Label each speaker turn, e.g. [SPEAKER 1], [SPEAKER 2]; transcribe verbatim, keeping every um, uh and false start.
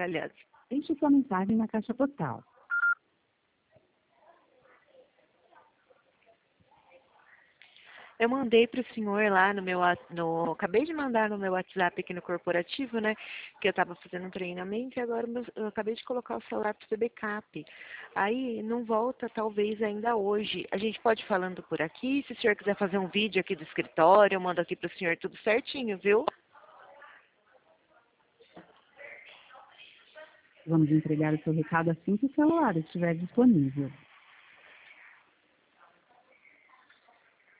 [SPEAKER 1] aliás.
[SPEAKER 2] Deixe sua mensagem na caixa postal.
[SPEAKER 1] Eu mandei para o senhor lá no meu, wa- no, acabei de mandar no meu WhatsApp aqui no corporativo, né, que eu estava fazendo um treinamento e agora meu- eu acabei de colocar o celular para fazer backup. Aí não volta talvez ainda hoje. A gente pode ir falando por aqui, se o senhor quiser fazer um vídeo aqui do escritório, eu mando aqui para o senhor tudo certinho, viu?
[SPEAKER 2] Vamos entregar o seu recado assim que o celular estiver disponível.